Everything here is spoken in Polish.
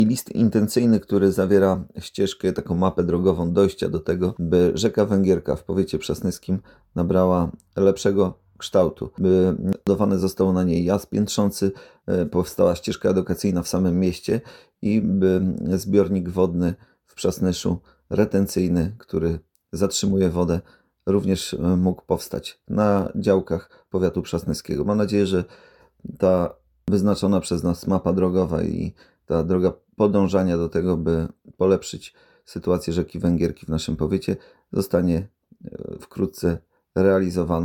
list intencyjny, który zawiera ścieżkę, taką mapę drogową dojścia do tego, by rzeka Węgierka w powiecie przasnyskim nabrała lepszego kształtu, by budowany został na niej jaz piętrzący, powstała ścieżka edukacyjna w samym mieście i by zbiornik wodny w Przasnyszu, retencyjny, który zatrzymuje wodę, również mógł powstać na działkach powiatu przasnyskiego. Mam nadzieję, że ta wyznaczona przez nas mapa drogowa i ta droga podążania do tego, by polepszyć sytuację rzeki Węgierki w naszym powiecie, zostanie wkrótce realizowana.